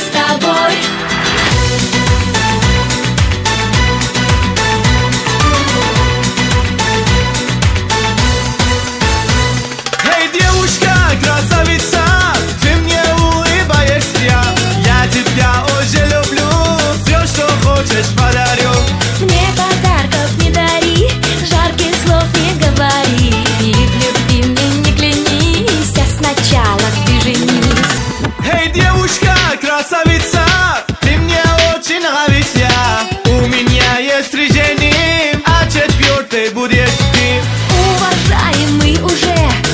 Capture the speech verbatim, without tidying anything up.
с тобой. Эй, девушка, красавица, ты мне улыбаешься. Я тебя очень люблю, все, что хочешь, подарю. Мне подарков не дари, жарких слов не говори, и в любви мне не клянись, а сначала ты женись. Эй, девушка, красавица, ты мне очень нравишься. У меня есть три жены, а четвертой будешь ты. Уважаемый уже